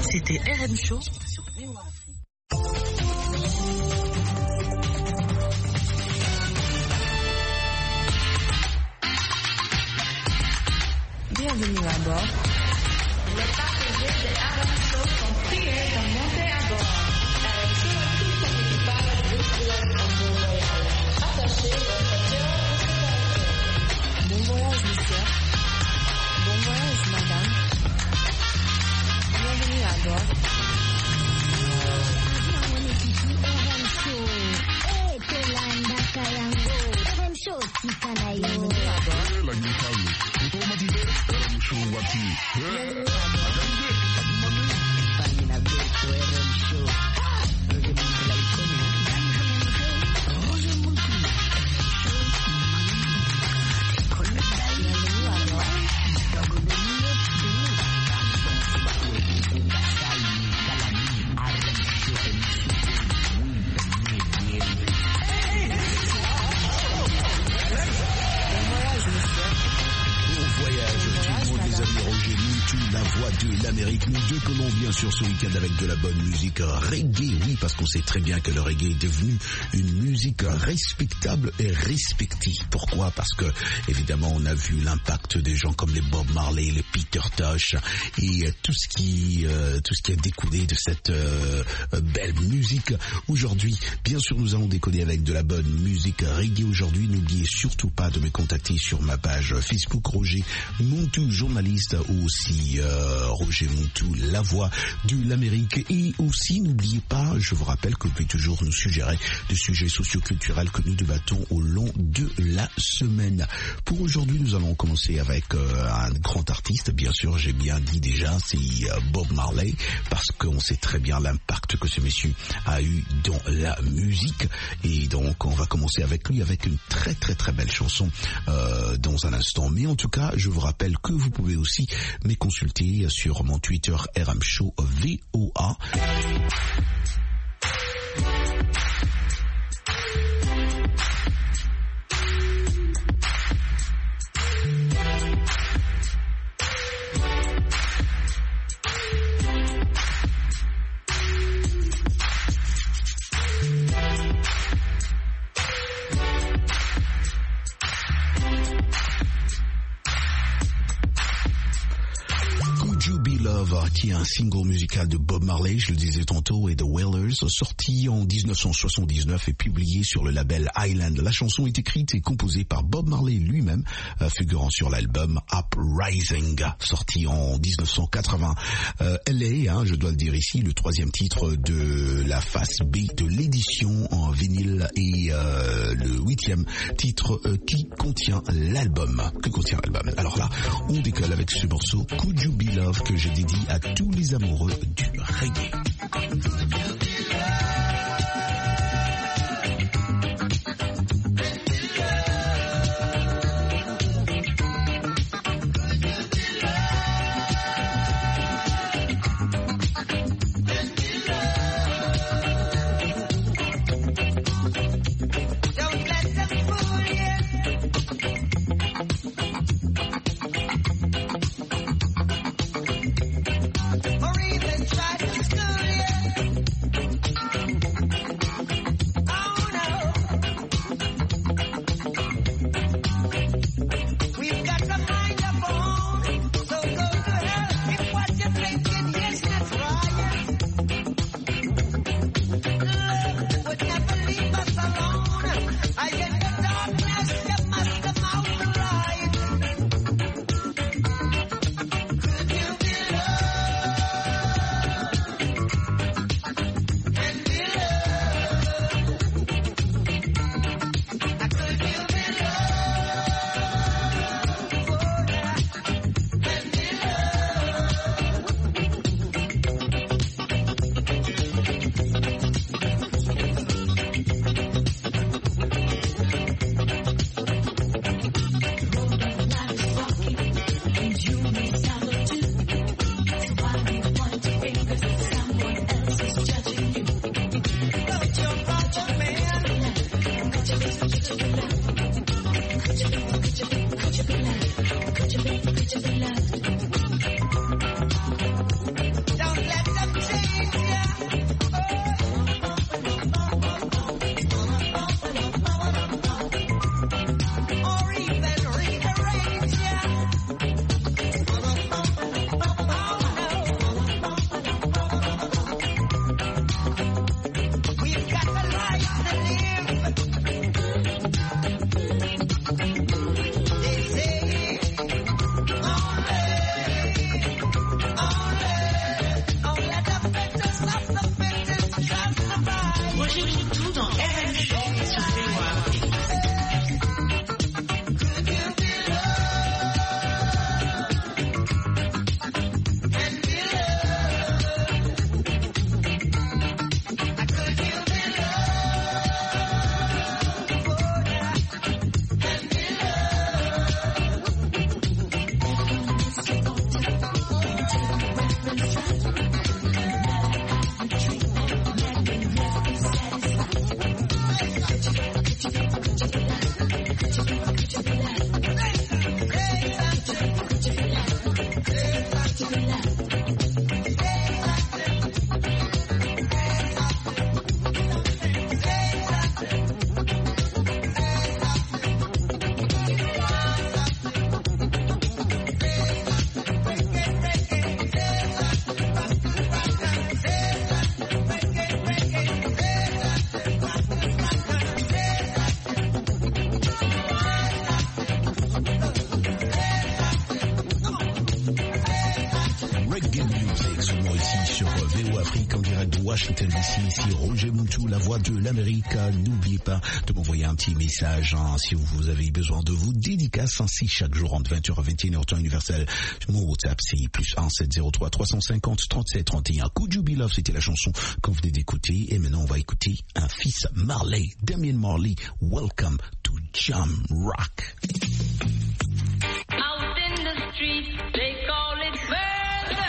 C'était RM Show sur VOA Afrique. Bienvenue à bord. Les passagers de RM Show sont priés de monter à bord. RM Show et tout son équipage vous souhaitent un bon voyage. Attachez votre cœur au Bon voyage, monsieur. Bon voyage, madame. Bienvenue à bord. Nous décollons bien sûr ce week-end avec de la bonne musique reggae, oui, parce qu'on sait très bien que le reggae est devenu une musique respectable et respectée. Pourquoi? Parce que, évidemment, on a vu l'impact des gens comme les Bob Marley, les Peter Tosh et tout ce qui a découlé de cette belle musique. Aujourd'hui, bien sûr, nous allons décoller avec de la bonne musique reggae aujourd'hui. N'oubliez surtout pas de me contacter sur ma page Facebook Roger Montou, journaliste, ou aussi Roger Montou, la voix de l'Amérique. Et aussi, n'oubliez pas, je vous rappelle que vous pouvez toujours nous suggérer des sujets socioculturels que nous débattons au long de la semaine. Pour aujourd'hui, nous allons commencer avec un grand artiste. Bien sûr, j'ai bien dit déjà, c'est Bob Marley, parce qu'on sait très bien l'impact que ce monsieur a eu dans la musique. Et donc, on va commencer avec lui, avec une très très très belle chanson dans un instant. Mais en tout cas, je vous rappelle que vous pouvez aussi me consulter sur mon Twitter RM Show VOA. Qui est un single musical de Bob Marley, je le disais tantôt, et The Wailers, sorti en 1979 et publié sur le label Island. La chanson est écrite et composée par Bob Marley lui-même, figurant sur l'album Uprising, sorti en 1980. LA, je dois le dire ici, le troisième titre de la face B de l'édition en vinyle et le 8e titre qui contient l'album. Alors là, on décolle avec ce morceau Could You Be Love que je dédie à tous les amoureux du reggae. Or even try to school you. Music, seulement ici sur VO Afrique en direct de Washington DC. Ici Roger Muntu, la voix de l'Amérique. N'oubliez pas de m'envoyer un petit message si vous avez besoin de vous dédicaces ainsi chaque jour entre 20h à 21h temps universel. Mon WhatsApp c'est +1 703 350 37 31. Could You Be Love, c'était la chanson qu'on venait d'écouter. Et maintenant on va écouter un fils Marley, Damian Marley. Welcome to Jam Rock. Out in the street, they call it murder.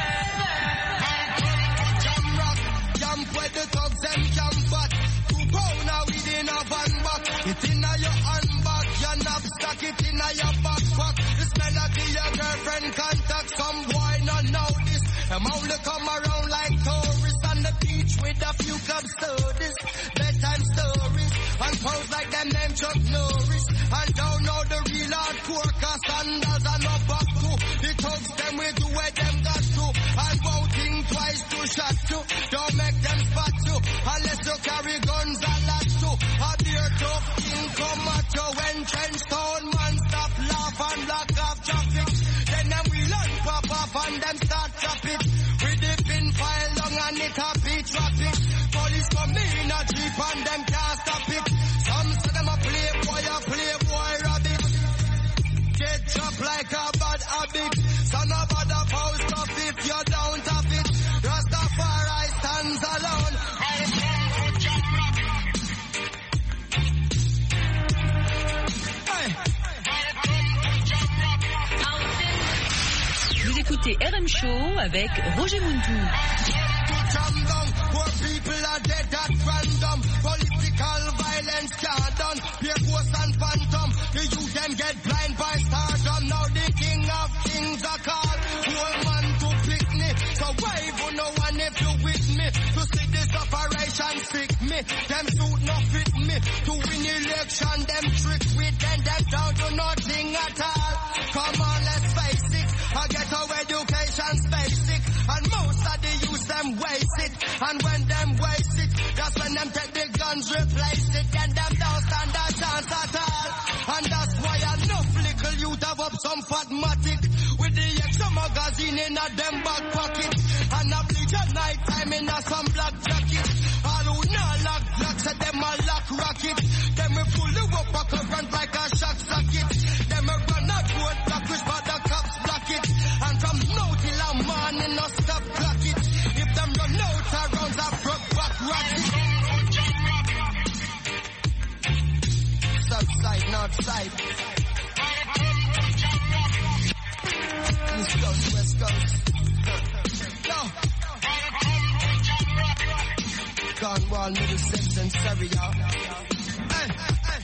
Jam rock, jump where the thugs and jump back. 2 pound within a van back. It in your handbag, your knapsack, it in your backpack. This melody your girlfriend contact. Some boy not know this. Them only come around like tourists on the beach with a few club studies, bedtime stories, and pose like them name Chuck Norris. And don't know the real hardcore, cause sandals are not back to. The thugs them we do where them got to. And won't think twice to shot you. Don't make them spot you, unless you carry guns and lots to. A beer tough king come at you when trench town man stop laugh and block off traffic. Then them we learn pop off and them start trap it. With the pin file long and it happy traffic. Police come in a jeep and them can't stop it. Some say them a playboy rabbit. Get chopped like a bad habit. So no bother post up if you don't have it. Rastafari stands alone. Vous écoutez RM Show avec Roger Muntu. Poor people are dead at random. Political violence can't done. Pure ghost and phantom. The youth them get blind by stardom. Now the king of kings are called. Whole man to pick me. So wave on no one if you with me. To see this operation sick me. Them suit no fit me. To win election them trick with them. Them down to nothing at all. Come on, let's face it. I get our education's basic. And most of the youth them waste it. And when them waste it, that's when them take the guns, replace it. Then them don't stand a chance at all. And that's why enough little youth have up some fatmatic. With the extra magazine in a them back pocket. And a bleach at night time in a some black jacket. All who not lock blocks at them a lock rocket. Them we pull you up a current like a shock socket. Them we run a road block which but the cops block it. And from now till a morning no stop clock it. If them run out of rounds a broke back rocket. South side, north side. East coast, west coast. No. Cornwall, Middlesex and Surrey, y'all. Hey, hey.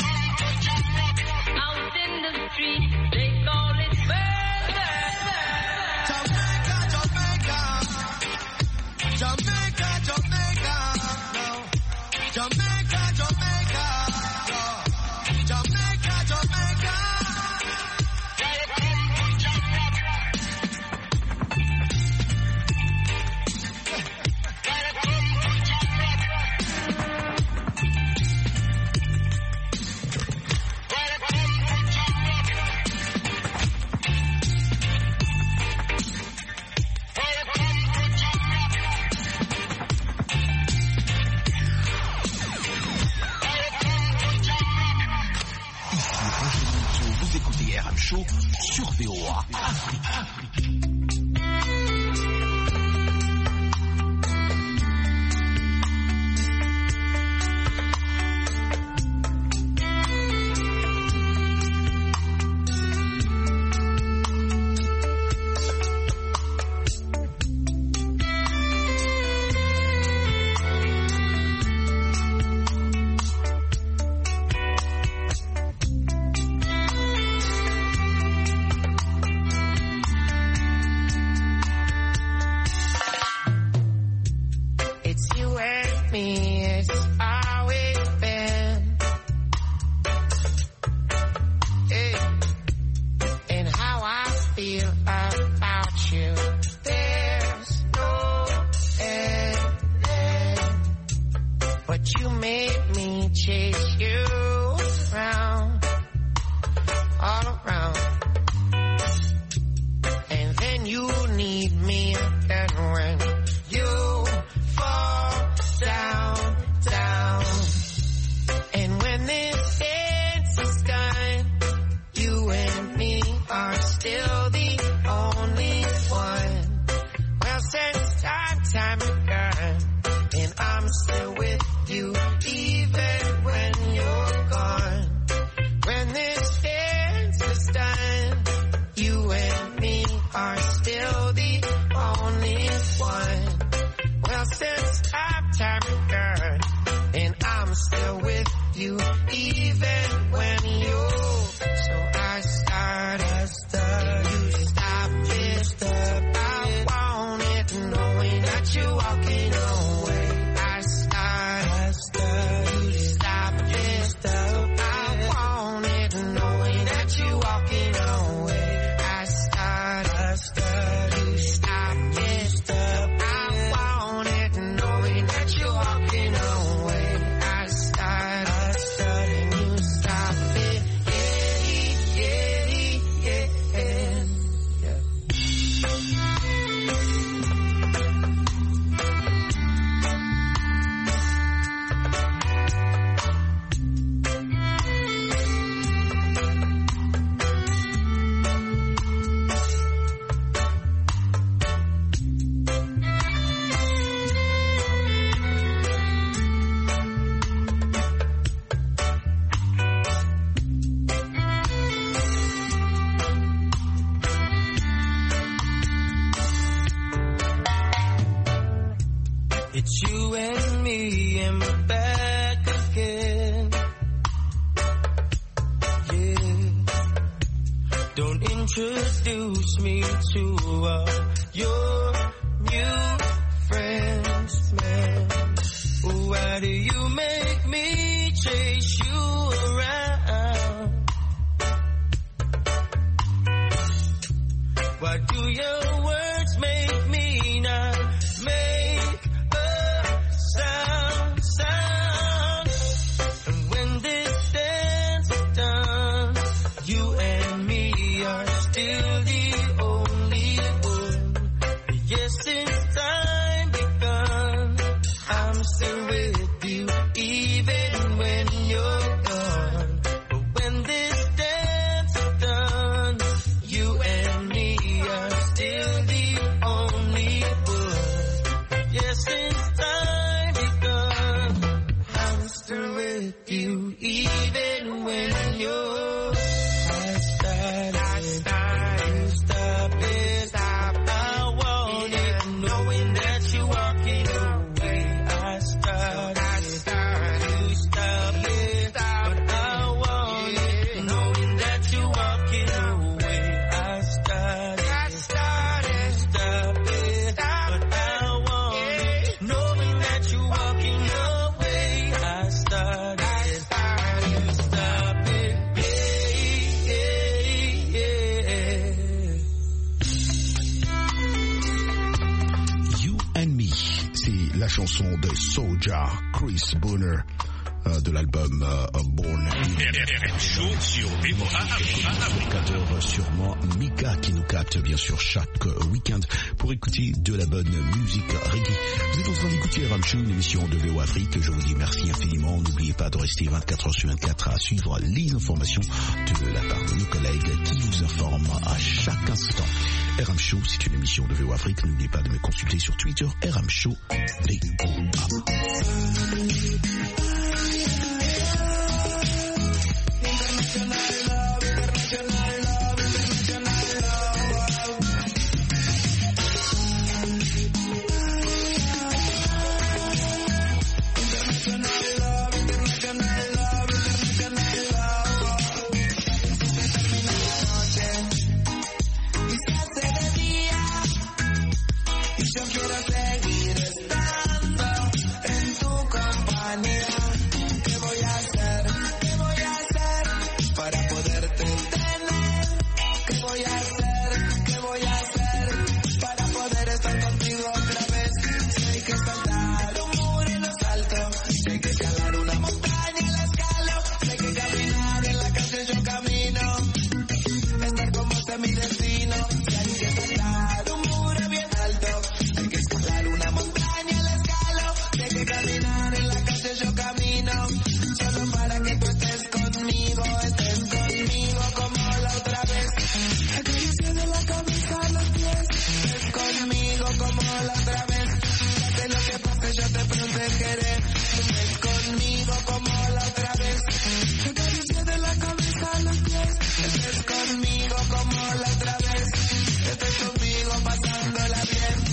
Out in the street, they call it murder. Jamaica, Jamaica. Jamaica, Jamaica. No. Jamaica, Jamaica. No. Jamaica, Jamaica. Vous écoutez RM Show sur VOA Afrique. time again, and I'm still with you, even when you're gone. When this dance is done, you and me are still the only one. Well, since time again, and I'm still with you, even when you. So I start, you stop it. I want it, knowing that you're walking away. I start, you stop it. I want it, knowing that you're walking away. I start, you stop it. I want it, knowing that you're walking away. I start, and you stop it. It's you and me, and we're back again. Yeah. Don't introduce me to your new friends, man. Why do you make me chase you around? Why do your words make me not make sound? And when this dance is done, you and me are still the only one. Yes, since time begun, I'm still with you, even when you're gone. But when this dance is done, you and me are still the only one. Yes, since time begun, I'm still with you, even when you're. I start, you stop it. I want it, knowing that you're walking away. I start, you stop it. But I want it, knowing that you're walking away. I start, you stop it. But I want it, knowing that you're walking away. I start, you stop it. You and Me, c'est la chanson de Soulja, Chris Bonner, de l'album Born RM Show sur Afrique. Sûrement Mika qui nous capte bien sûr chaque week-end pour écouter de la bonne musique reggae. Vous êtes en train d'écouter RM Show, une émission de VO Afrique. Je vous dis merci infiniment. N'oubliez pas de rester 24 heures sur 24 à suivre les informations de la part de nos collègues qui vous informent à chaque instant. RM Show, c'est une émission de VO Afrique. N'oubliez pas de me consulter sur Twitter, RM Show VOA. Yo quiero seguir estando en tu compañía. ¿Qué voy a hacer? ¿Qué voy a hacer para poderte tener? ¿Qué voy a hacer? ¿Qué voy a hacer para poder estar contigo otra vez? Si hay que saltar un muro y lo salto, si hay que escalar una montaña la escalo, si hay que caminar en la calle yo camino, estar como sea mi destino. Si hay que saltar un muro bien alto, hay que escalar una montaña la escalo, si hay que caminar en la calle yo camino, solo para que tú estés conmigo como la otra vez. Acariciando la cabeza a los pies, estés conmigo como la otra vez. que pase yo te protegeré. Estés conmigo como la otra vez. Te acaricie de la cabeza a los pies. Estés conmigo como la otra vez. Estés conmigo pasándola bien.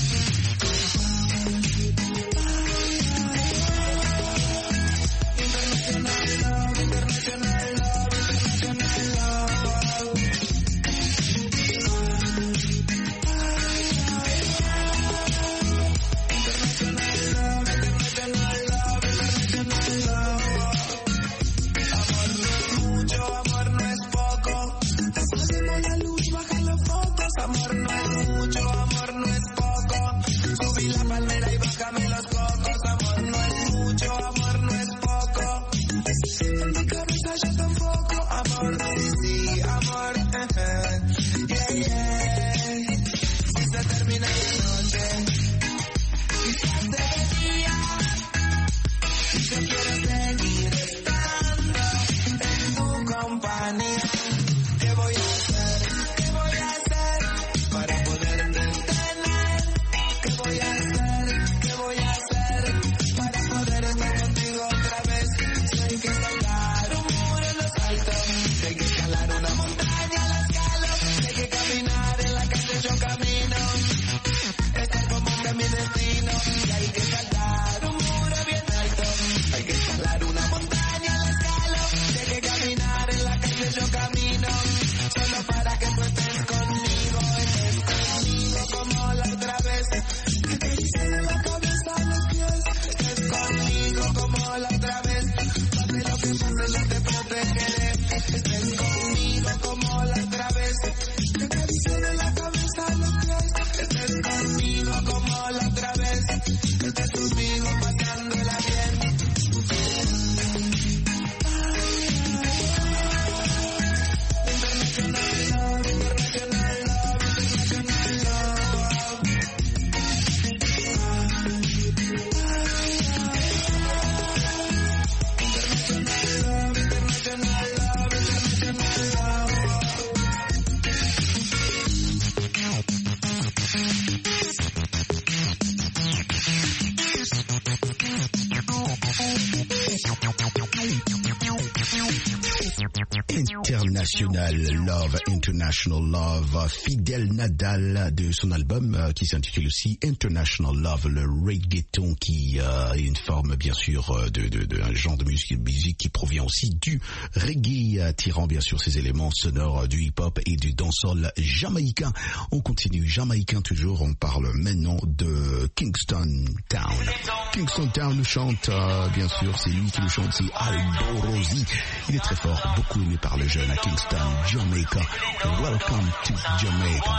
International Love, Fidel Nadal de son album qui s'intitule aussi International Love, le reggaeton qui est une forme bien sûr d'un genre de musique qui provient aussi du reggae, tirant bien sûr ses éléments sonores du hip-hop et du dancehall jamaïcain. On continue, jamaïcain toujours, on parle maintenant de Kingston Town. Kingston Town nous chante, bien sûr, c'est lui qui nous chante, c'est Alborosie. Il est très fort, beaucoup aimé par les jeunes à Kingston, Jamaica. Welcome to Jamaica.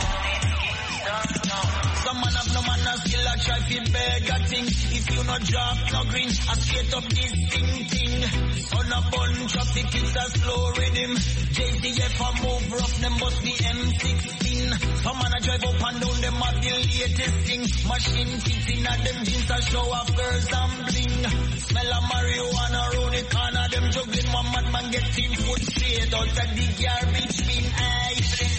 Some man have no manners, still a try fi beg a thing. If you no drop, no green, I straight up this thing. On a bun, traffic is a slow rhythm. JDF a move rough, them must be M16. Some man a drive up and down, them have the latest thing. Machine fits in at them jeans a show off girls and bling. Smell of marijuana round the corner, them juggling. One madman get 10 foot straight out of the garbage bin. Aye,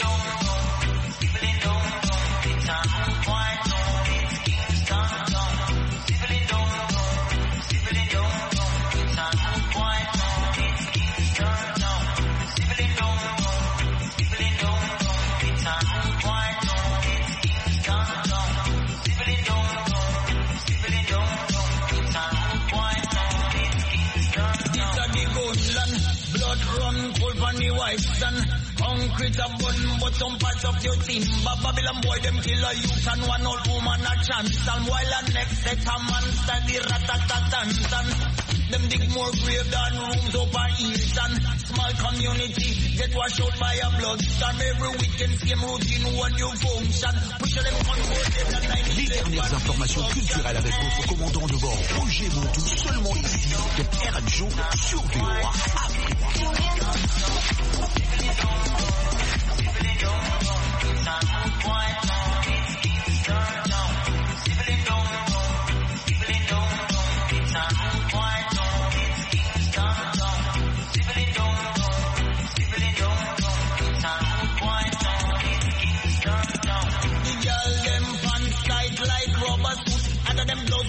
concrete a bun, but some parts of your team. But Babylon boy, them kill a youth and one old woman a chance. And while the next set a man study rat-a-tat-tan-tan. Them dig more grave than rooms up a Eastern. Small community, get washed out by a bloodstorm. Every weekend, same routine, one new function. Push them on board, les dernières informations culturelles avec votre commandant de bord, Roger Montou, seulement ici, de RMShow sur VOA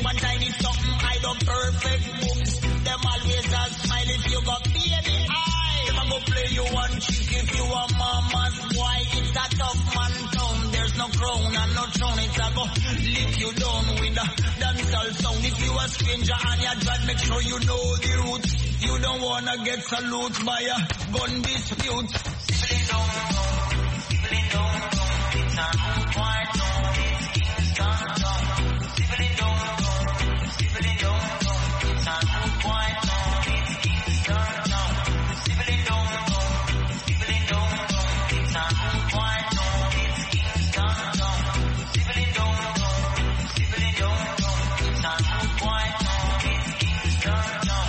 One time it's something I do perfect moves. Them always a smile if you got baby eye. Them a go play you one cheek if you a mama's boy. It's a tough man town. There's no crown and no throne. It's a go lick you down with a dancehall sound. If you a stranger and you drive, make sure you know the roots. You don't wanna get salute by a gun dispute. Sibling down, it's a root white town. It's Kingston town. Sibling down, it's a root white town. It's Kingston town. Sibling down, it's a root white town. It's Kingston town. Sibling down, it's a root white town. It's Kingston town.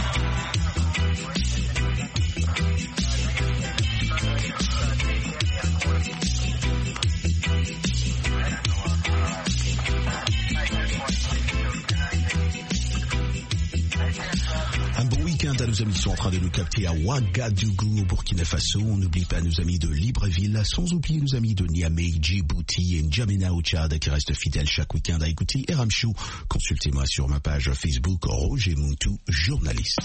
Un bon week-end à nos amis qui sont en train de nous capter à Ouagadougou au Burkina Faso. On n'oublie pas nos amis de Libreville, sans oublier nos amis de Niamey, Djibouti et N'Djamena au Tchad qui restent fidèles chaque week-end à écouter RM Show. Consultez-moi sur ma page Facebook Roger Muntu, journaliste.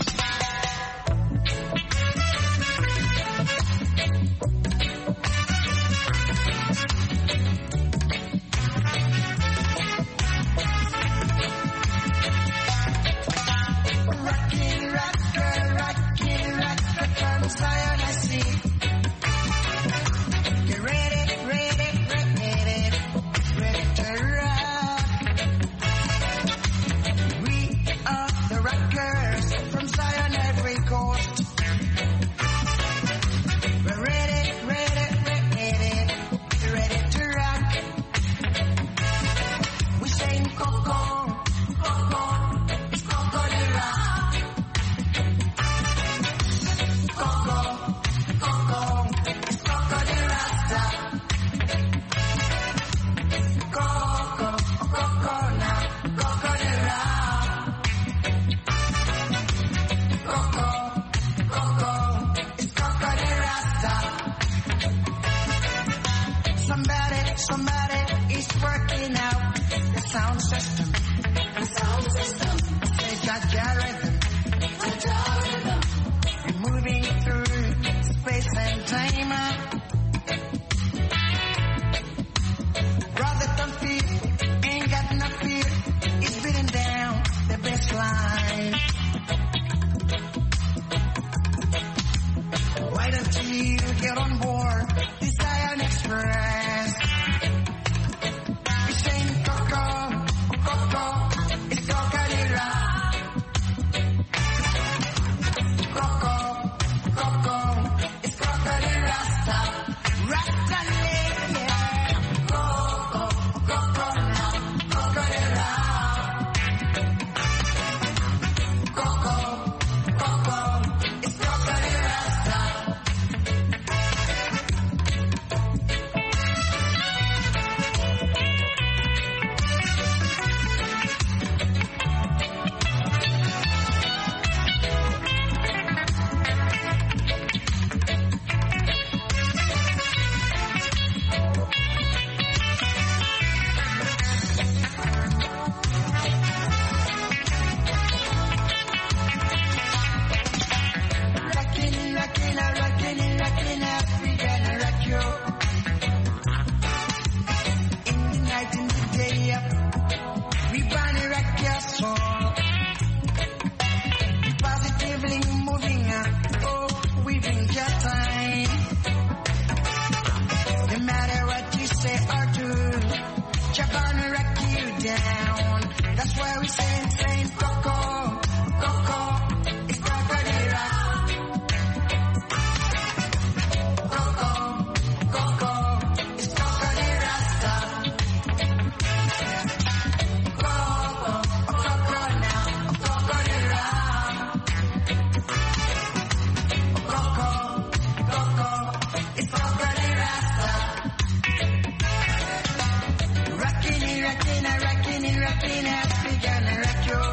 Rockin' African, rock you.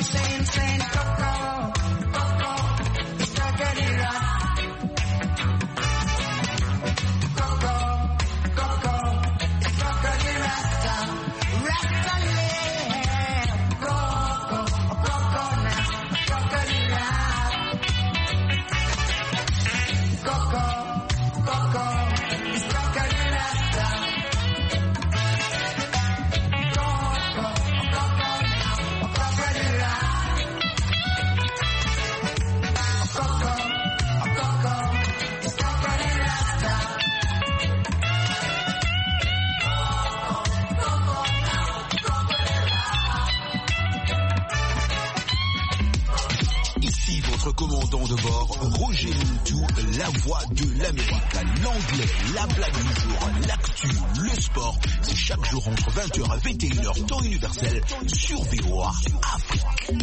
saying, Coco, Coco, it's Coco Rock. Coco, Coco, it's Coco Rasta. Rasta land. Coco, Coco now, Coco Rock. Coco, Coco, it's Coco Rasta. Ici votre commandant de bord, Roger Montou, la voix de l'Amérique, l'anglais, la blague du jour, l'actu, le sport. C'est chaque jour entre 20h et 21h, temps universel, sur VOA Afrique.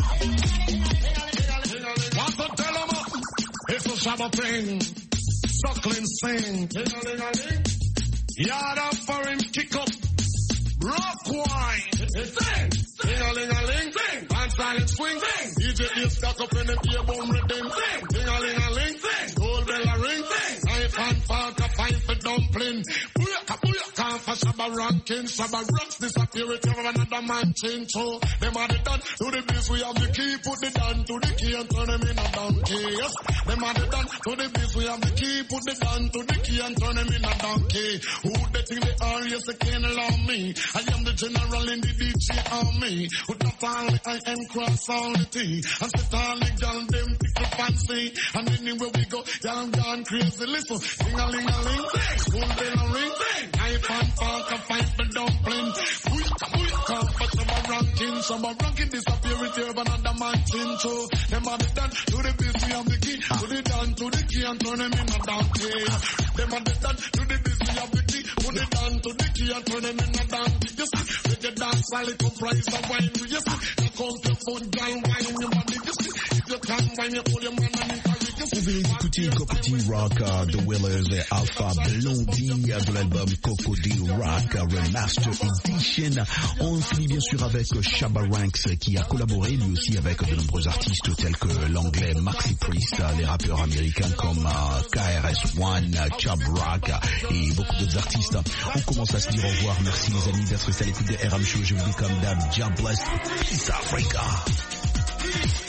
Want to tell 'em it's a Shabbat thing, suckling sing, yard up for him kick up, rock wine, sing, ding-a-ling-a-ling, sing, and silent swing, sing, DJ is stuck up in the ear bone rhythm, sing, ding-a-ling-a-ling, sing, gold bell a ring, sing, knife and fork a fight for dumpling, booyaka, for Shabba ranking, Shabba rocks disappear it over another man change, so them are the done, to the biz we have the key, put the down to the key and turn them in a donkey, yes, them are the done, to the biz we have the key, put the down to the key and turn them in a donkey, who they think they are, yes, they can't allow me, I am the general in the DJ army, who top all the I and cross all the T, and sit all the gal them tickle fancy, and anywhere we go, y'all gone crazy, listen, ding-a-ling-a-ling, gold bell a ring, knife and fork a fight for dumpling, booyaka, for Shabba ranking disappear it here, another man chin, so them are the done, to the biz we have the key, put it down to the key and turn them in a donkey, them are the done, to the biz we have the key, put it down to the key and turn them in a donkey, you see, with the dance while it comprise of wine, you see, now come to food, girl, wine your body, you see, if you can't wine, you pull your man and you carry, you see. Vous venez d'écouter Coco D Rock, The Willers et Alpha Blondie de l'album Coco D Rock Remastered Edition. On finit bien sûr avec Shabba Ranks qui a collaboré lui aussi avec de nombreux artistes tels que l'anglais Maxi Priest, les rappeurs américains comme KRS-One, Chubb Rock et beaucoup d'autres artistes. On commence à se dire au revoir. Merci les amis d'être restés à l'écoute de RM Show. Je vous dis comme d'hab, God bless. Peace Africa.